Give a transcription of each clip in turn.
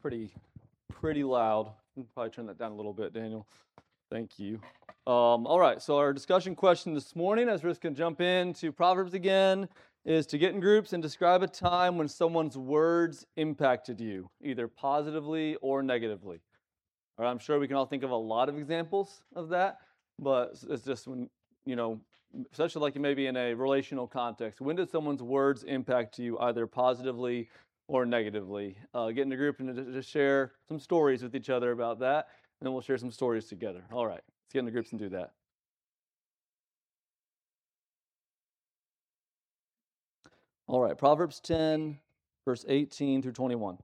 pretty loud. You can probably turn that down a little bit, Daniel. Thank you. All right, so our discussion question this morning, as we're just going to jump into Proverbs again, is to get in groups and describe a time when someone's words impacted you, either positively or negatively. All right, I'm sure we can all think of a lot of examples of that, but it's just when, especially like maybe in a relational context, when did someone's words impact you either positively or negatively? Get in a group and just share some stories with each other about that, and then we'll share some stories together. All right, let's get in the groups and do that. All right, Proverbs 10, verse 18 through 21.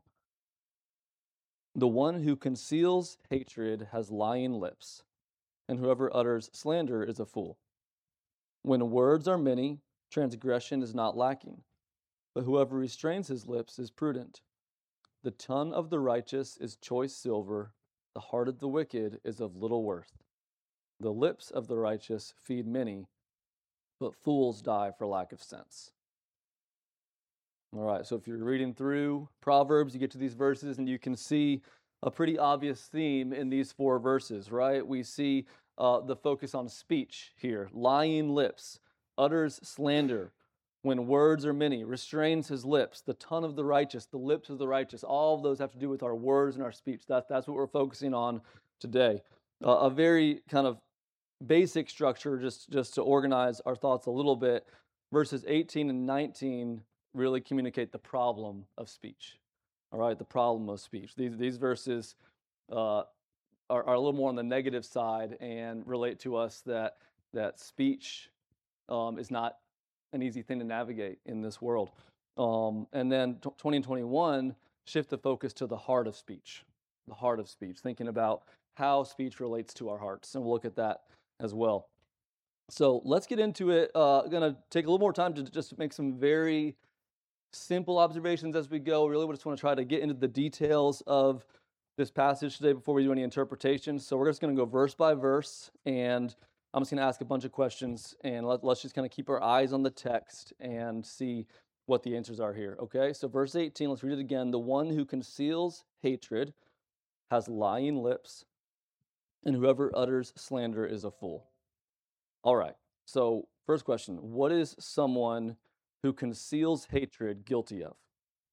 The one who conceals hatred has lying lips, and whoever utters slander is a fool. When words are many, transgression is not lacking, but whoever restrains his lips is prudent. The tongue of the righteous is choice silver, the heart of the wicked is of little worth. The lips of the righteous feed many, but fools die for lack of sense. All right, so if you're reading through Proverbs, you get to these verses and you can see a pretty obvious theme in these 4 verses, right? We see the focus on speech here. Lying lips, utters slander, when words are many, restrains his lips, the tongue of the righteous, the lips of the righteous. All of those have to do with our words and our speech. That's what we're focusing on today. A very kind of basic structure, just to organize our thoughts a little bit. Verses 18 and 19 really communicate the problem of speech. All right, the problem of speech. These verses are a little more on the negative side and relate to us that speech is not an easy thing to navigate in this world. And then 20 and 21 shift the focus to the heart of speech, thinking about how speech relates to our hearts. And we'll look at that as well. So let's get into it. I'm going to take a little more time to just make some very simple observations as we go. Really, we just want to try to get into the details of this passage today before we do any interpretations. So we're just going to go verse by verse, and I'm just going to ask a bunch of questions, and let's just kind of keep our eyes on the text and see what the answers are here, okay? So verse 18, let's read it again. The one who conceals hatred has lying lips, and whoever utters slander is a fool. All right, so first question, what is someone who conceals hatred guilty of?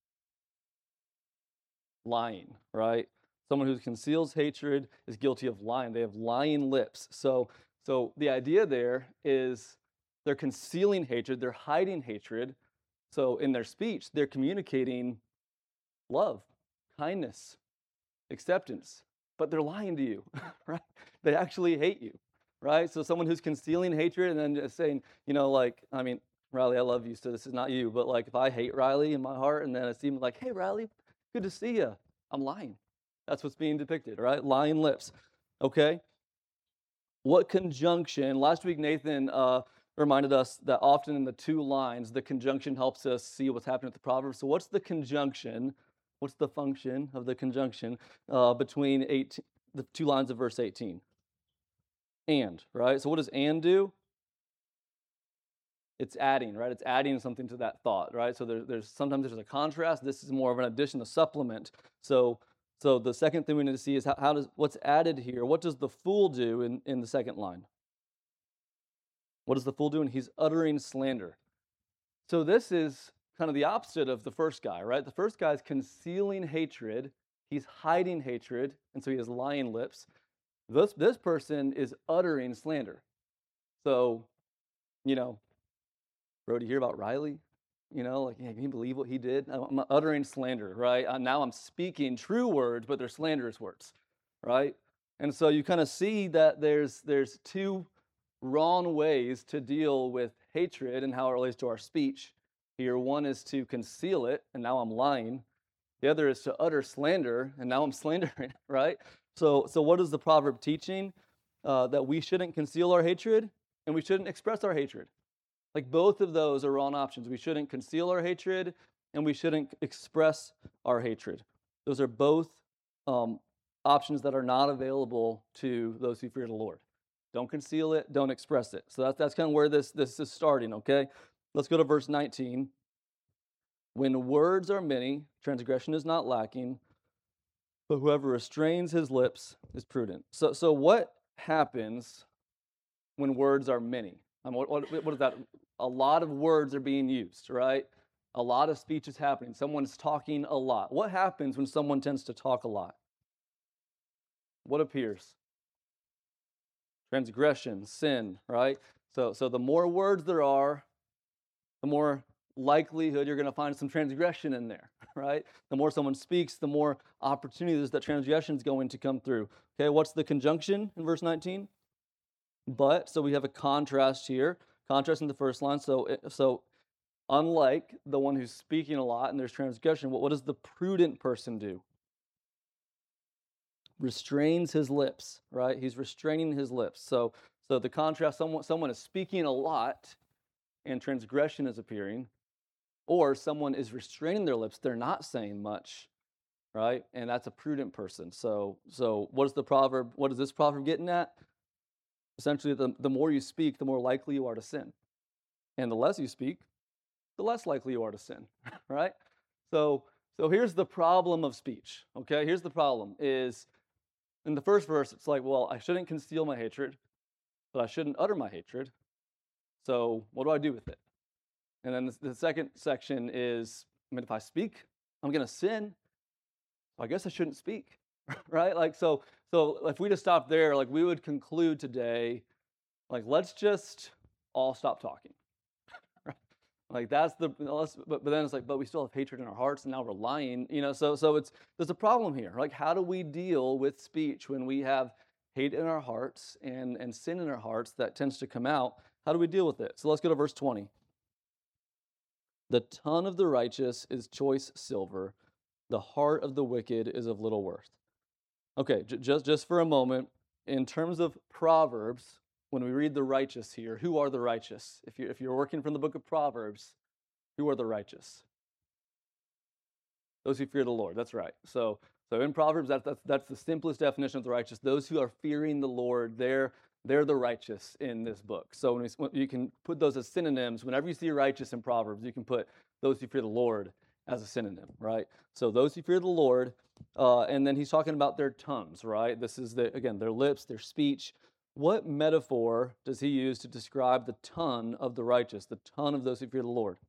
Lying, right? Someone who conceals hatred is guilty of lying. They have lying lips. So the idea there is they're concealing hatred, they're hiding hatred. So in their speech, they're communicating love, kindness, acceptance, but they're lying to you, right? They actually hate you, right? So someone who's concealing hatred and then just saying, Riley, I love you, so this is not you, but like if I hate Riley in my heart and then it seems like, hey, Riley, good to see you, I'm lying. That's what's being depicted, right? Lying lips, okay? What conjunction? Last week, Nathan reminded us that often in the 2 lines, the conjunction helps us see what's happening with the proverb. So what's the conjunction? What's the function of the conjunction between the 2 lines of verse 18? And, right? So what does and do? It's adding, right? It's adding something to that thought, right? So there's sometimes there's a contrast. This is more of an addition, a supplement. So the second thing we need to see is what's added here. What does the fool do in the second line? What does the fool do? And he's uttering slander. So this is kind of the opposite of the first guy, right? The first guy is concealing hatred. He's hiding hatred, and so he has lying lips. This person is uttering slander. So, Bro, do you hear about Riley? Can you believe what he did? I'm uttering slander, right? Now I'm speaking true words, but they're slanderous words, right? And so you kind of see that there's 2 wrong ways to deal with hatred and how it relates to our speech. Here, one is to conceal it, and now I'm lying. The other is to utter slander, and now I'm slandering, right? So what is the proverb teaching? That we shouldn't conceal our hatred, and we shouldn't express our hatred. Like both of those are wrong options. We shouldn't conceal our hatred, and we shouldn't express our hatred. Those are both options that are not available to those who fear the Lord. Don't conceal it, don't express it. So that's kind of where this is starting, okay? Let's go to verse 19. When words are many, transgression is not lacking, But whoever restrains his lips is prudent. So what happens when words are many? What is that? A lot of words are being used, right? A lot of speech is happening. Someone's talking a lot. What happens when someone tends to talk a lot? What appears? Transgression, sin, right? So the more words there are, the more likelihood you're going to find some transgression in there, right? The more someone speaks, the more opportunities that transgression is going to come through. Okay, what's the conjunction in verse 19? But, so we have a contrast here, contrast in the first line. So unlike the one who's speaking a lot and there's transgression, what does the prudent person do? Restrains his lips, right? He's restraining his lips. So the contrast, someone is speaking a lot and transgression is appearing, or someone is restraining their lips, they're not saying much, right? And that's a prudent person. So what is this proverb getting at? Essentially, the more you speak, the more likely you are to sin. And the less you speak, the less likely you are to sin, right? So here's the problem of speech, okay? Here's the problem is, in the first verse, it's like, well, I shouldn't conceal my hatred, but I shouldn't utter my hatred. So what do I do with it? And then the second section is, I mean, if I speak, I'm going to sin. I guess I shouldn't speak, right? Like, so if we just stop there, like, we would conclude today, like, let's just all stop talking. Like, that's but then it's like, but we still have hatred in our hearts, and now we're lying, so there's a problem here. Like, how do we deal with speech when we have hate in our hearts and sin in our hearts that tends to come out? How do we deal with it? So let's go to verse 20. The tongue of the righteous is choice silver, the heart of the wicked is of little worth. Okay, just for a moment, in terms of Proverbs, when we read the righteous here, who are the righteous? If you're working from the book of Proverbs, who are the righteous? Those who fear the Lord. That's right. So in Proverbs, that's the simplest definition of the righteous. Those who are fearing the Lord, they're the righteous in this book. So when you can put those as synonyms. Whenever you see righteous in Proverbs, you can put those who fear the Lord as a synonym, right? So those who fear the Lord, and then he's talking about their tongues, right? This is again, their lips, their speech. What metaphor does he use to describe the tongue of the righteous, the tongue of those who fear the Lord?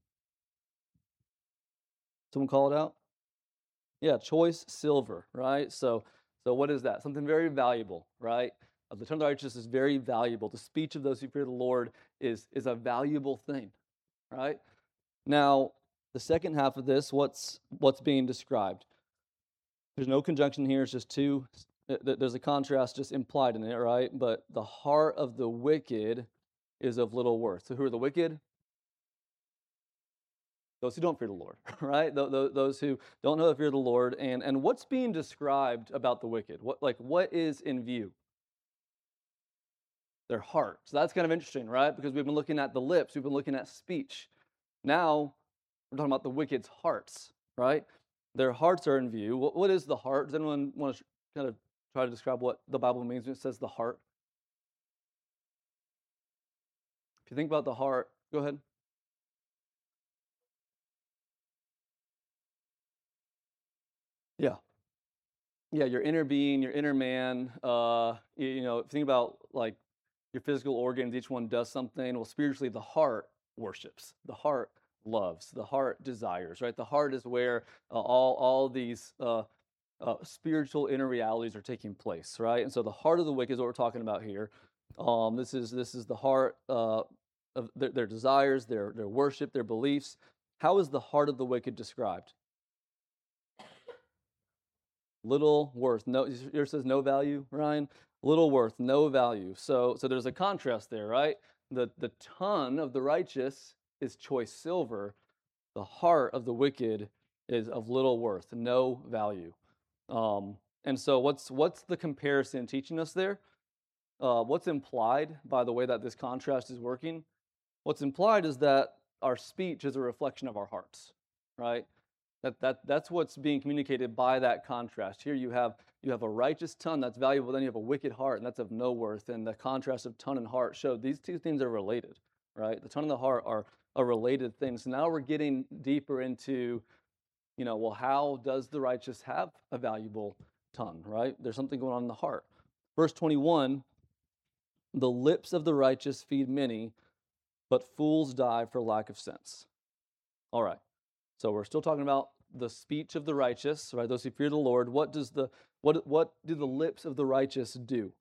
Someone call it out? Yeah, choice silver, right? So what is that? Something very valuable, right? The tongue of the righteous is very valuable. The speech of those who fear the Lord is a valuable thing, right? Now, the second half of this, what's being described? There's no conjunction here. It's just two. There's a contrast just implied in it, right? But the heart of the wicked is of little worth. So who are the wicked? Those who don't fear the Lord, right? Those who don't know the fear of the Lord. And what's being described about the wicked? What is in view? Their heart. So that's kind of interesting, right? Because we've been looking at the lips, we've been looking at speech. Now we're talking about the wicked's hearts, right? Their hearts are in view. What is the heart? Does anyone want to kind of try to describe what the Bible means when it says the heart? If you think about the heart, go ahead. Yeah. Yeah, your inner being, your inner man. If you think about like your physical organs, each one does something. Well, spiritually, the heart worships. The heart loves. The heart desires. Right. The heart is where all these spiritual inner realities are taking place. Right. And so the heart of the wicked is what we're talking about here. This is the heart of their desires, their worship, their beliefs. How is the heart of the wicked described? Little worth. No, yours says no value, Ryan. Little worth, no value. So there's a contrast there, right? The tongue of the righteous is choice silver. The heart of the wicked is of little worth, no value. And so what's the comparison teaching us there? What's implied by the way that this contrast is working? What's implied is that our speech is a reflection of our hearts, right? That's what's being communicated by that contrast. Here you have a righteous tongue that's valuable, then you have a wicked heart, and that's of no worth. And the contrast of tongue and heart showed these two things are related, right? The tongue and the heart are related things. So now we're getting deeper into, well, how does the righteous have a valuable tongue, right? There's something going on in the heart. Verse 21, the lips of the righteous feed many, but fools die for lack of sense. All right. So we're still talking about the speech of the righteous, right? Those who fear the Lord. What do the lips of the righteous do?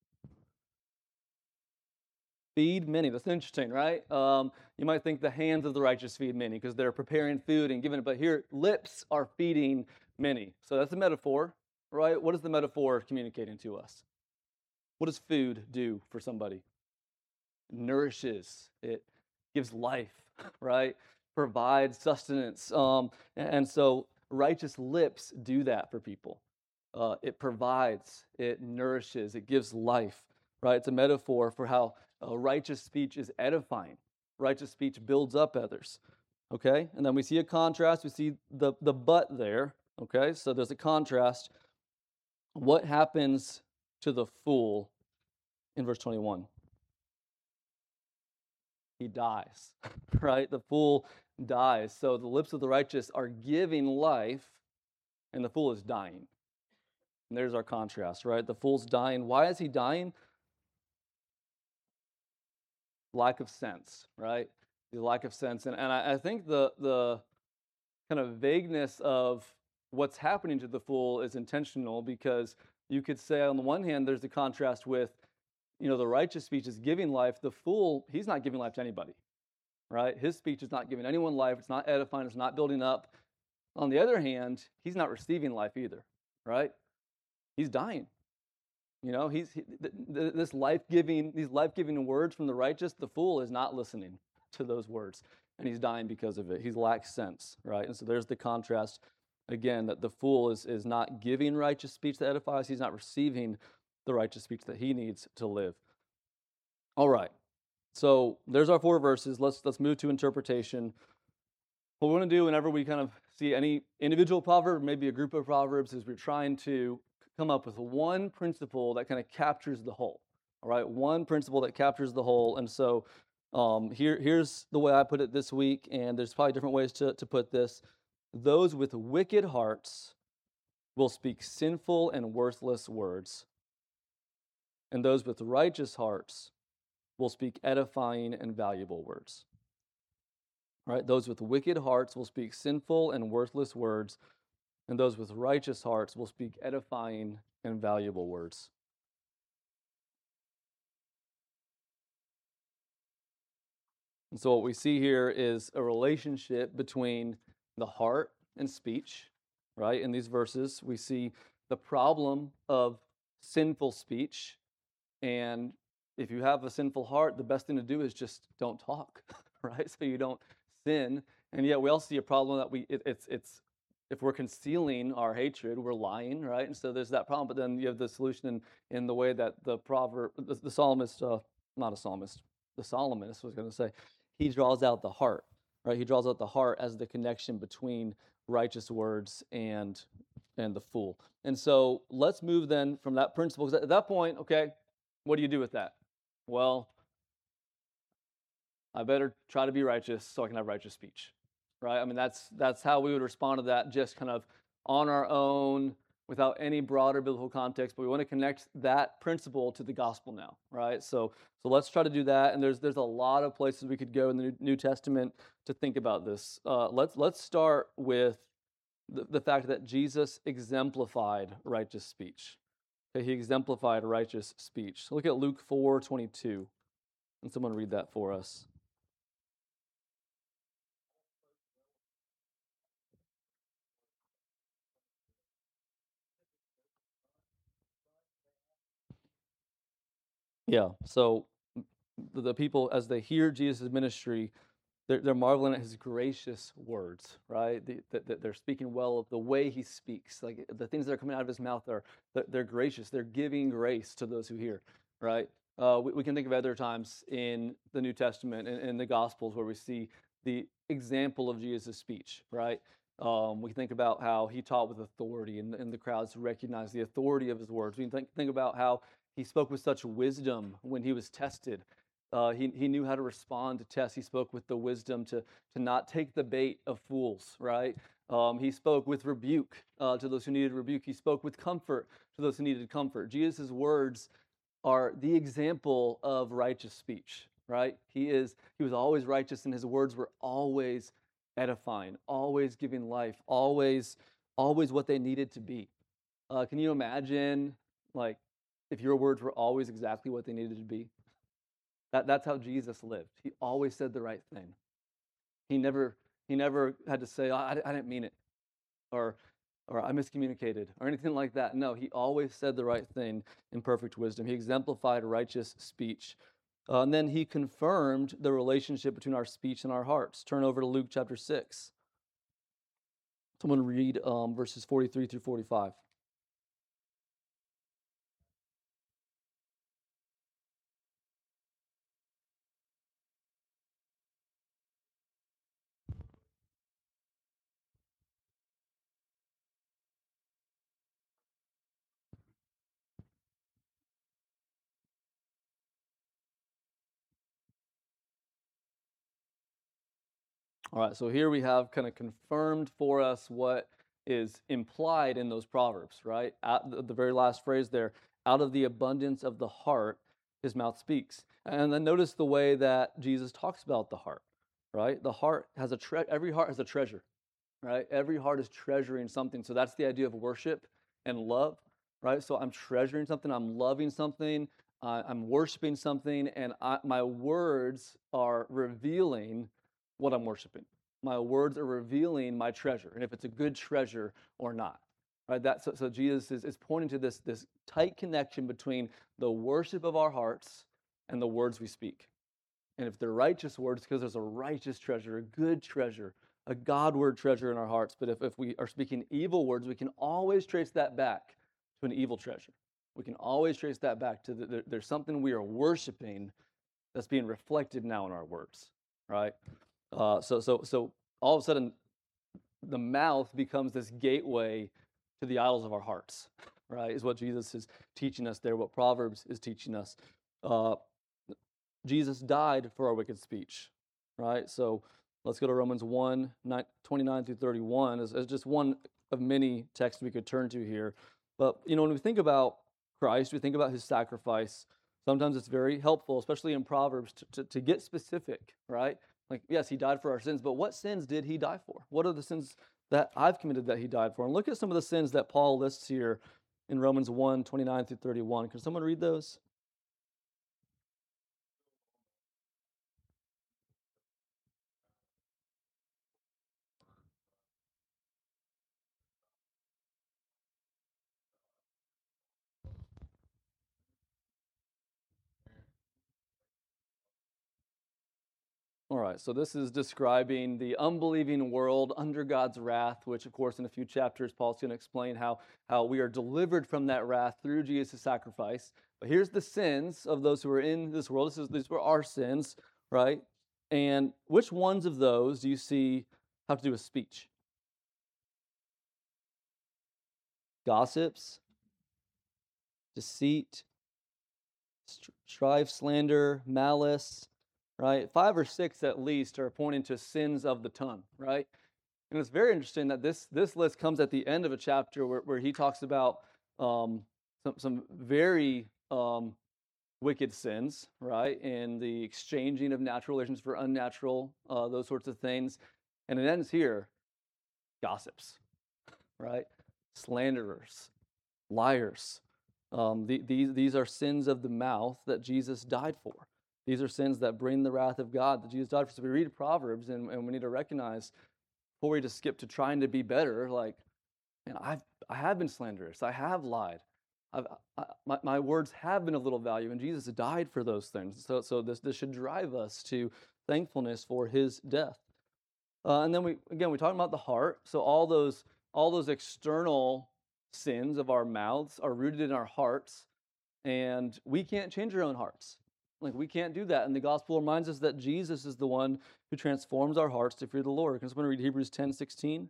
Feed many. That's interesting, right? You might think the hands of the righteous feed many because they're preparing food and giving it, but here lips are feeding many. So that's a metaphor, right? What is the metaphor communicating to us? What does food do for somebody? It nourishes. It gives life, right? Provides sustenance. And so righteous lips do that for people. It provides, it nourishes, it gives life, right? It's a metaphor for how righteous speech is edifying. Righteous speech builds up others, okay? And then we see a contrast. We see the but there, okay? So there's a contrast. What happens to the fool in verse 21? He dies, right? The fool dies. So the lips of the righteous are giving life, and the fool is dying. And there's our contrast, right? The fool's dying. Why is he dying? Lack of sense, right? The lack of sense. And I think the kind of vagueness of what's happening to the fool is intentional, because you could say on the one hand, there's the contrast with, the righteous speech is giving life. The fool, he's not giving life to anybody, right? His speech is not giving anyone life. It's not edifying. It's not building up. On the other hand, he's not receiving life either, right? He's dying. These life-giving words from the righteous, the fool is not listening to those words, and he's dying because of it. He lacks sense, right? And so there's the contrast, again, that the fool is not giving righteous speech that edifies. He's not receiving the righteous speech that he needs to live. All right, so there's our 4 verses. Let's move to interpretation. What we want to do whenever we kind of see any individual proverb, maybe a group of proverbs, is we're trying to come up with one principle that kind of captures the whole. All right, one principle that captures the whole. And so here's the way I put it this week, and there's probably different ways to put this. Those with wicked hearts will speak sinful and worthless words, and those with righteous hearts will speak edifying and valuable words. All right, those with wicked hearts will speak sinful and worthless words, and those with righteous hearts will speak edifying and valuable words. And so what we see here is a relationship between the heart and speech, right? In these verses, we see the problem of sinful speech. And if you have a sinful heart, the best thing to do is just don't talk, right? So you don't sin. And yet we also see a problem that it's if we're concealing our hatred, we're lying, right? And so there's that problem. But then you have the solution in the way that the psalmist, not a psalmist, the psalmist was going to say, he draws out the heart, right? He draws out the heart as the connection between righteous words and the fool. And so let's move then from that principle, because at that point, okay, what do you do with that? Well, I better try to be righteous so I can have righteous speech, right? I mean, that's how we would respond to that, just kind of on our own, without any broader biblical context. But we want to connect that principle to the gospel now, right? So let's try to do that. And there's a lot of places we could go in the New Testament to think about this. Let's start with the fact that Jesus exemplified righteous speech. Okay, he exemplified righteous speech. So look at Luke 4:22. And someone read that for us. Yeah. So the people, as they hear Jesus' ministry, they're marveling at his gracious words, right? They're speaking well of the way he speaks. Like the things that are coming out of his mouth they're gracious. They're giving grace to those who hear, right? We can think of other times in the New Testament and in the Gospels where we see the example of Jesus' speech, right? We think about how he taught with authority, and the crowds recognize the authority of his words. We think about how he spoke with such wisdom when he was tested. He knew how to respond to tests. He spoke with the wisdom to not take the bait of fools, right? He spoke with rebuke to those who needed rebuke. He spoke with comfort to those who needed comfort. Jesus' words are the example of righteous speech, right? He was always righteous, and his words were always edifying, always giving life, always what they needed to be. Can you imagine, like, if your words were always exactly what they needed to be? That's how Jesus lived. He always said the right thing. He never had to say, I didn't mean it, or I miscommunicated, or anything like that. No, he always said the right thing in perfect wisdom. He exemplified righteous speech. And then he confirmed the relationship between our speech and our hearts. Turn over to Luke chapter 6. Someone read verses 43 through 45. All right, so here we have kind of confirmed for us what is implied in those proverbs, right? At the very last phrase there, out of the abundance of the heart, his mouth speaks. And then notice the way that Jesus talks about the heart, right? The heart has every heart has a treasure, right? Every heart is treasuring something. So that's the idea of worship and love, right? So I'm treasuring something, I'm loving something, I'm worshiping something, and my words are revealing what I'm worshiping. My words are revealing my treasure, and if it's a good treasure or not. Right? So Jesus is pointing to this tight connection between the worship of our hearts and the words we speak. And if they're righteous words, because there's a righteous treasure, a good treasure, a Godward treasure in our hearts. But if we are speaking evil words, we can always trace that back to an evil treasure. We can always trace that back to there's something we are worshiping that's being reflected now in our words, right? So all of a sudden, the mouth becomes this gateway to the idols of our hearts, right? Is what Jesus is teaching us there, what Proverbs is teaching us. Uh, Jesus died for our wicked speech, right? So let's go to Romans 1, 29 through 31 as just one of many texts we could turn to here. But, when we think about Christ, we think about his sacrifice. Sometimes it's very helpful, especially in Proverbs, to get specific, right? Like, yes, he died for our sins, but what sins did he die for? What are the sins that I've committed that he died for? And look at some of the sins that Paul lists here in Romans 1, 29 through 31. Can someone read those? All right, so this is describing the unbelieving world under God's wrath, which, of course, in a few chapters, Paul's going to explain how we are delivered from that wrath through Jesus' sacrifice. But here's the sins of those who are in this world. These were our sins, right? And which ones of those do you see have to do with speech? Gossips, deceit, strife, slander, malice, right? 5 or 6 at least are pointing to sins of the tongue, right? And it's very interesting that this list comes at the end of a chapter where he talks about some very wicked sins, right? And the exchanging of natural relations for unnatural, those sorts of things. And it ends here, gossips, right? Slanderers, liars. These are sins of the mouth that Jesus died for. These are sins that bring the wrath of God that Jesus died for. So we read Proverbs and we need to recognize, before we just skip to trying to be better, like, man, I have been slanderous. I have lied. My words have been of little value, and Jesus died for those things. So this should drive us to thankfulness for his death. And then we talk about the heart. So all those external sins of our mouths are rooted in our hearts, and we can't change our own hearts. Like, we can't do that. And the gospel reminds us that Jesus is the one who transforms our hearts to fear the Lord. Can someone read Hebrews 10:16?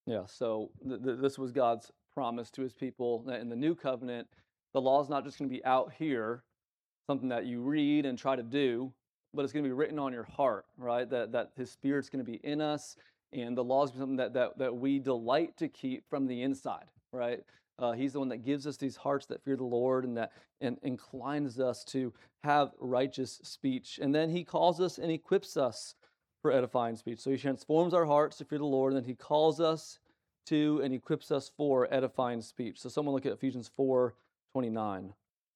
Yeah, so this was God's promise to his people that in the new covenant, the law is not just going to be out here, something that you read and try to do, but it's going to be written on your heart, right? That his spirit's going to be in us, and the law is something that we delight to keep from the inside, right? He's the one that gives us these hearts that fear the Lord and that and inclines us to have righteous speech. And then he calls us and equips us for edifying speech. So he transforms our hearts to fear the Lord, and then he calls us to and equips us for edifying speech. So someone look at Ephesians 4:29.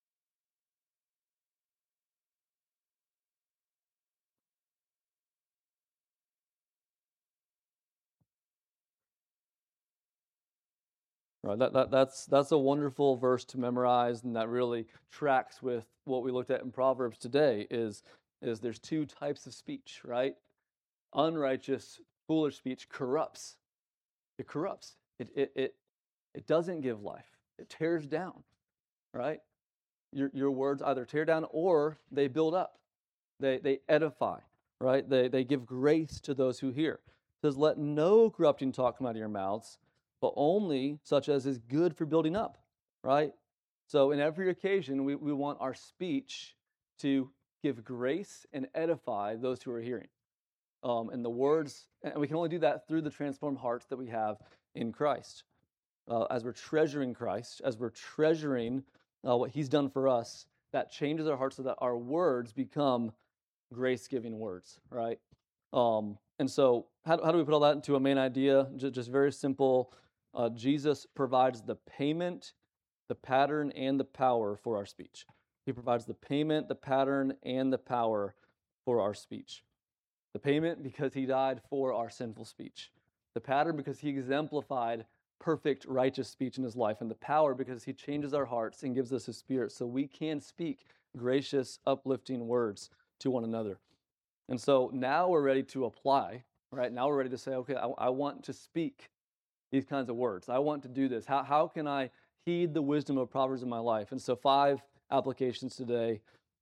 Right. That's a wonderful verse to memorize, and that really tracks with what we looked at in Proverbs today. Is there's two types of speech, right? Unrighteous, foolish speech corrupts. It corrupts. It doesn't give life. It tears down, right? Your words either tear down or they build up. They edify, right? They give grace to those who hear. It says, let no corrupting talk come out of your mouths, but only such as is good for building up, right? So in every occasion, we want our speech to give grace and edify those who are hearing. And the words, and we can only do that through the transformed hearts that we have in Christ. As we're treasuring Christ, as we're treasuring what he's done for us, that changes our hearts so that our words become grace-giving words, right? And so how do we put all that into a main idea? Just very simple. Jesus provides the payment, the pattern, and the power for our speech. He provides the payment, the pattern, and the power for our speech. The payment because he died for our sinful speech. The pattern because he exemplified perfect righteous speech in his life. And the power because he changes our hearts and gives us his spirit so we can speak gracious, uplifting words to one another. And so now we're ready to apply, right? Now we're ready to say, okay, I want to speak these kinds of words. I want to do this. How can I heed the wisdom of Proverbs in my life? And so 5 applications today.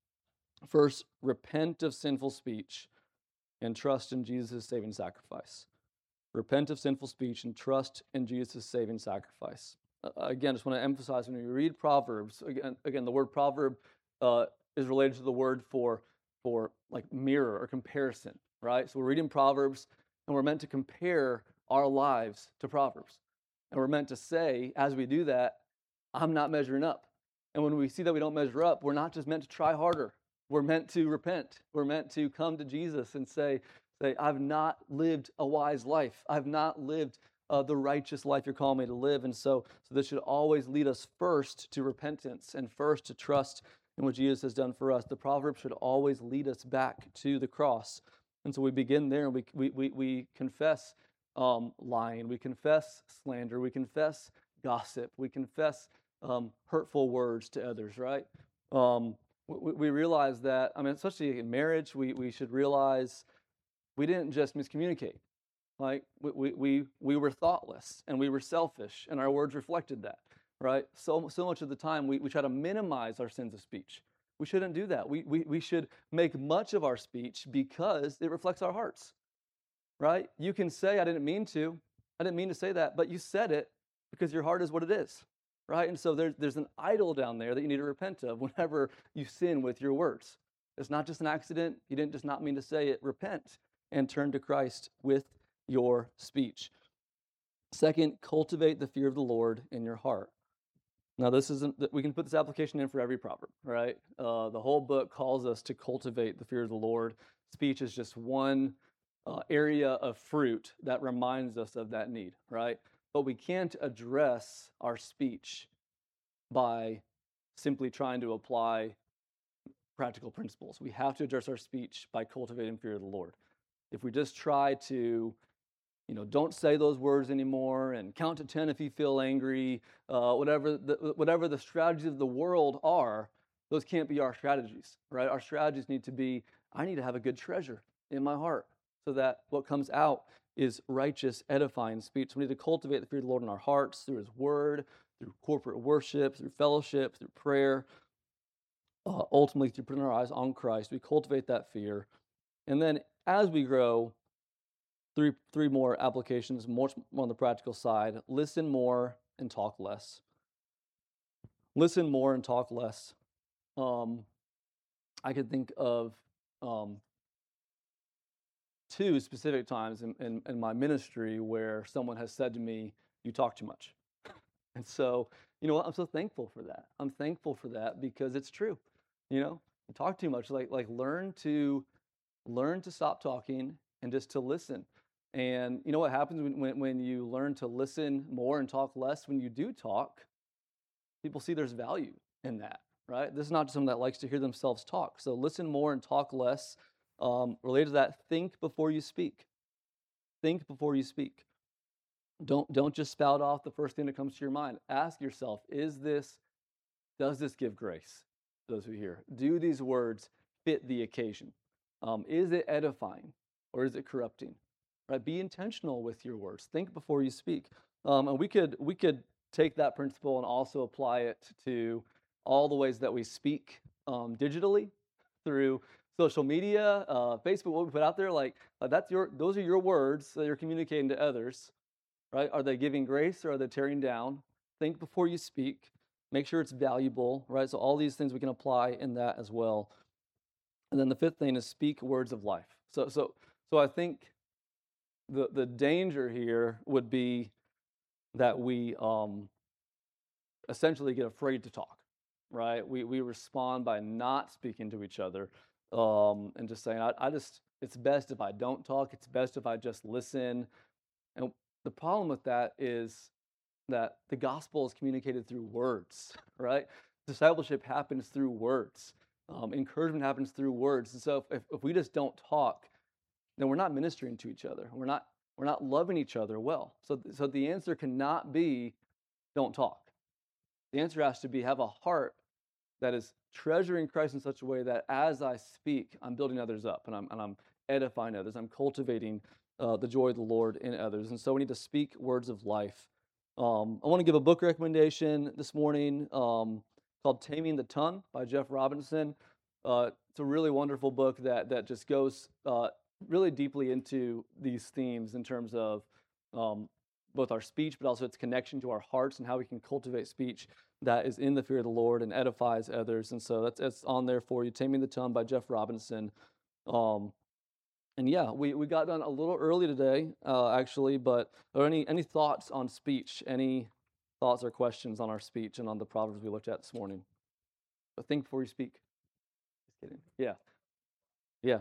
First, repent of sinful speech and trust in Jesus' saving sacrifice. Repent of sinful speech and trust in Jesus' saving sacrifice. Again, just want to emphasize when we read Proverbs, again, the word proverb is related to the word for like mirror or comparison, right? So we're reading Proverbs and we're meant to compare our lives to Proverbs. And we're meant to say, as we do that, I'm not measuring up. And when we see that we don't measure up, we're not just meant to try harder. We're meant to repent. We're meant to come to Jesus and say, I've not lived a wise life. I've not lived the righteous life you're calling me to live. And so this should always lead us first to repentance and first to trust in what Jesus has done for us. The proverb should always lead us back to the cross. And so we begin there and we confess lying. We confess slander. We confess gossip. We confess hurtful words to others, right? We realize that, I mean, especially in marriage, we should realize we didn't just miscommunicate. Like we were thoughtless and we were selfish, and our words reflected that, right? So much of the time we try to minimize our sins of speech. We shouldn't do that. We should make much of our speech because it reflects our hearts, right? You can say, I didn't mean to say that, but you said it because your heart is what it is, right? And so there's an idol down there that you need to repent of whenever you sin with your words. It's not just an accident. You didn't just not mean to say it. Repent and turn to Christ with your speech. Second, cultivate the fear of the Lord in your heart. Now, we can put this application in for every proverb, right? The whole book calls us to cultivate the fear of the Lord. Speech is just one area of fruit that reminds us of that need, right? But we can't address our speech by simply trying to apply practical principles. We have to address our speech by cultivating fear of the Lord. If we just try to, don't say those words anymore and count to 10 if you feel angry, whatever the strategies of the world are, those can't be our strategies, right? Our strategies need to be, I need to have a good treasure in my heart so that what comes out is righteous, edifying speech. So we need to cultivate the fear of the Lord in our hearts through his word, through corporate worship, through fellowship, through prayer. Ultimately, through putting our eyes on Christ, we cultivate that fear. And then as we grow, three more applications, more on the practical side. Listen more and talk less. Listen more and talk less. Um, I could think of um, two specific times in my ministry where someone has said to me, "You talk too much." And so, you know what? I'm so thankful for that. I'm thankful for that because it's true. You know, you talk too much. Like learn to stop talking and just to listen. And you know what happens when you learn to listen more and talk less? When you do talk, people see there's value in that, right? This is not someone that likes to hear themselves talk. So listen more and talk less. Related to that, think before you speak. Think before you speak. Don't just spout off the first thing that comes to your mind. Ask yourself, does this give grace? Those who hear. Do these words fit the occasion? Is it edifying or is it corrupting? Right? Be intentional with your words. Think before you speak. And we could take that principle and also apply it to all the ways that we speak digitally through social media, Facebook, what we put out there. Like those are your words that you're communicating to others, right? Are they giving grace or are they tearing down? Think before you speak. Make sure it's valuable, right? So all these things we can apply in that as well. And then the fifth thing is speak words of life. So I think the danger here would be that we essentially get afraid to talk, right? We respond by not speaking to each other and just saying, I just it's best if I don't talk. It's best if I just listen. And the problem with that is that the gospel is communicated through words, right? Discipleship happens through words. Encouragement happens through words. And so if we just don't talk, then we're not ministering to each other. We're not loving each other well. So the answer cannot be don't talk. The answer has to be have a heart that is treasuring Christ in such a way that as I speak, I'm building others up and I'm edifying others. I'm cultivating the joy of the Lord in others. And so we need to speak words of life. I want to give a book recommendation this morning called Taming the Tongue by Jeff Robinson. It's a really wonderful book that just goes really deeply into these themes in terms of both our speech, but also its connection to our hearts and how we can cultivate speech that is in the fear of the Lord and edifies others. And so that's on there for you. Taming the Tongue by Jeff Robinson. And yeah, we got done a little early today, actually, but are any thoughts on speech? Any thoughts or questions on our speech and on the Proverbs we looked at this morning? But think before you speak. Just kidding. Yeah, yeah,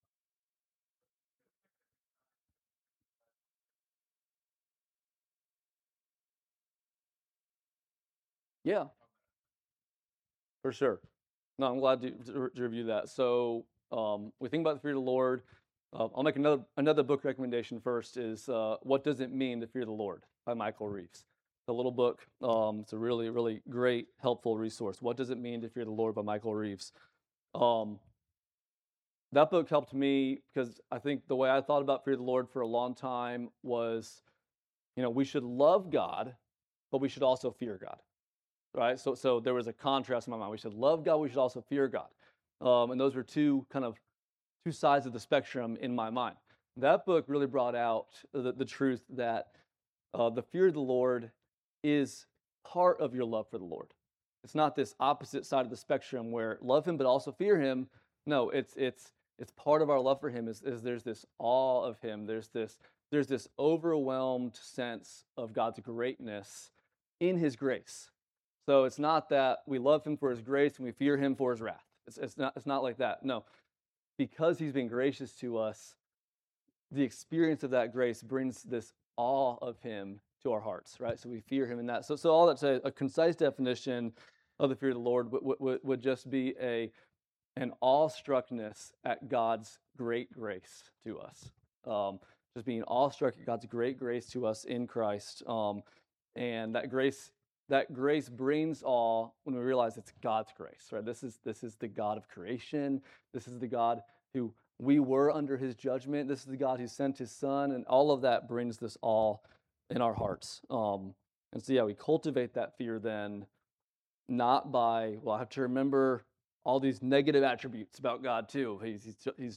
yeah, for sure. No, I'm glad to review that. So we think about the fear of the Lord. I'll make another book recommendation first. Is What Does It Mean to Fear the Lord by Michael Reeves. It's a little book. It's a really really great helpful resource. What Does It Mean to Fear the Lord by Michael Reeves. Um, that book helped me because I think the way I thought about fear of the Lord for a long time was, we should love God, but we should also fear God, right? So there was a contrast in my mind. We should love God, we should also fear God, and those were two sides of the spectrum in my mind. That book really brought out the truth that the fear of the Lord is part of your love for the Lord. It's not this opposite side of the spectrum where love Him but also fear Him. No, it's part of our love for Him. Is there's this awe of Him. There's this overwhelmed sense of God's greatness in His grace. So it's not that we love Him for His grace and we fear Him for His wrath. It's not like that. No, because He's been gracious to us, the experience of that grace brings this awe of Him to our hearts, right? So we fear Him in that. So all that's a concise definition of the fear of the Lord would just be an awestruckness at God's great grace to us. Just being awestruck at God's great grace to us in Christ, and that grace brings awe when we realize it's God's grace, right? This is the God of creation. This is the God who we were under His judgment. This is the God who sent His Son, and all of that brings this awe in our hearts. And so, yeah, we cultivate that fear then, not by, well, I have to remember all these negative attributes about God too. He's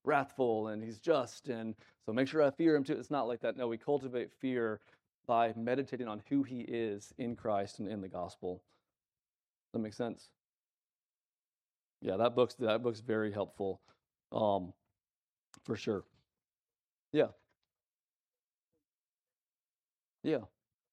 wrathful and he's just, and so make sure I fear him too. It's not like that. No, we cultivate fear by meditating on who he is in Christ and in the gospel. That makes sense? Yeah, that book's very helpful, um, for sure. Yeah, yeah,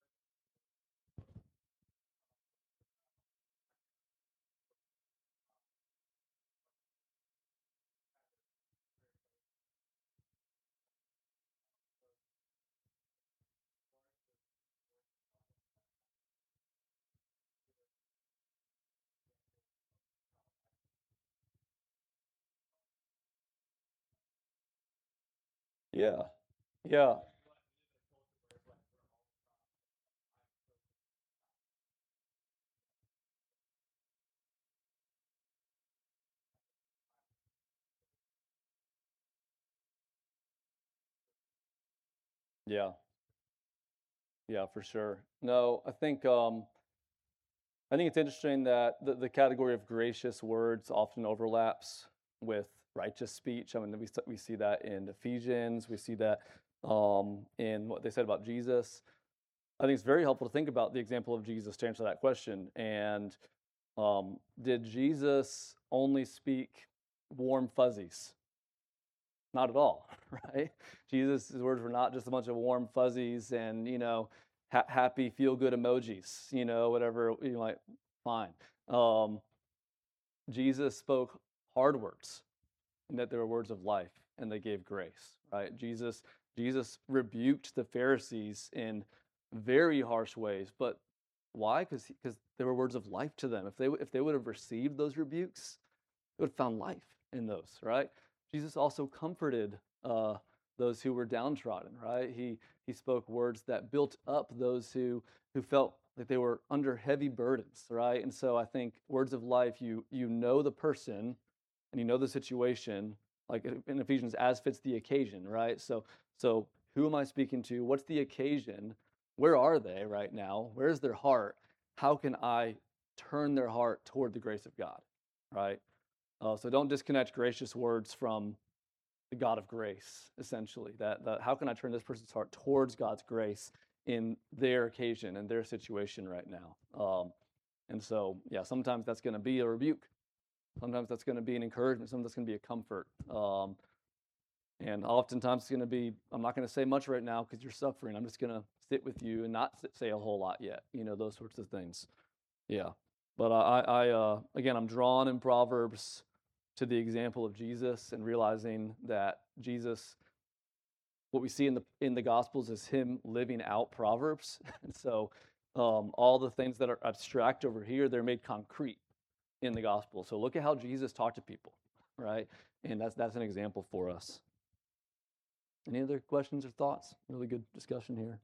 yeah, yeah, yeah, yeah, for sure. No, I think it's interesting that the category of gracious words often overlaps with righteous speech. I mean, we see that in Ephesians. We see that in what they said about Jesus. I think it's very helpful to think about the example of Jesus to answer that question. And did Jesus only speak warm fuzzies? Not at all, right? Jesus' words were not just a bunch of warm fuzzies and, happy, feel good emojis, whatever you might find. Um, Jesus spoke hard words, and that they were words of life, and they gave grace, right? Jesus rebuked the Pharisees in very harsh ways, but why? Because they were words of life to them. If they would have received those rebukes, would have found life in those, right? Jesus also comforted those who were downtrodden, right? He spoke words that built up those who felt like they were under heavy burdens, right? And so I think words of life, you know the person and you know the situation, like in Ephesians, as fits the occasion, right? So who am I speaking to? What's the occasion? Where are they right now? Where's their heart? How can I turn their heart toward the grace of God, right? So don't disconnect gracious words from the God of grace, essentially. That how can I turn this person's heart towards God's grace in their occasion and their situation right now? And so, yeah, sometimes that's going to be a rebuke. Sometimes that's going to be an encouragement. Sometimes that's going to be a comfort. And oftentimes it's going to be, I'm not going to say much right now because you're suffering. I'm just going to sit with you and not say a whole lot yet. Those sorts of things. Yeah. But again, I'm drawn in Proverbs to the example of Jesus and realizing that Jesus, what we see in the Gospels is him living out Proverbs. And so all the things that are abstract over here, they're made concrete in the Gospel. So look at how Jesus talked to people, right? And that's an example for us. Any other questions or thoughts? Really good discussion here.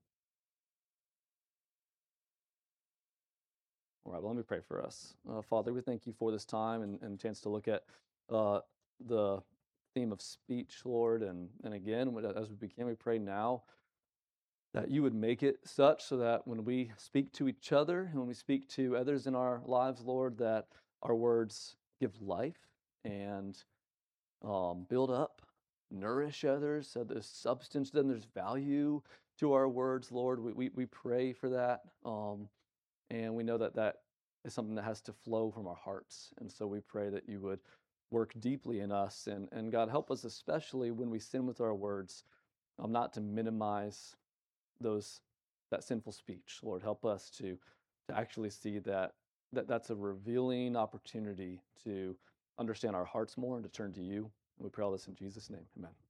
All right, well, let me pray for us. Father, we thank you for this time and chance to look at the theme of speech, Lord. And again, as we begin, we pray now that you would make it such so that when we speak to each other and when we speak to others in our lives, Lord, that our words give life and build up, nourish others, so there's substance to them, there's value to our words, Lord. We pray for that. And we know that that is something that has to flow from our hearts. And so we pray that you would work deeply in us. And God, help us, especially when we sin with our words, not to minimize those that sinful speech. Lord, help us to actually see that's a revealing opportunity to understand our hearts more and to turn to you. And we pray all this in Jesus' name. Amen.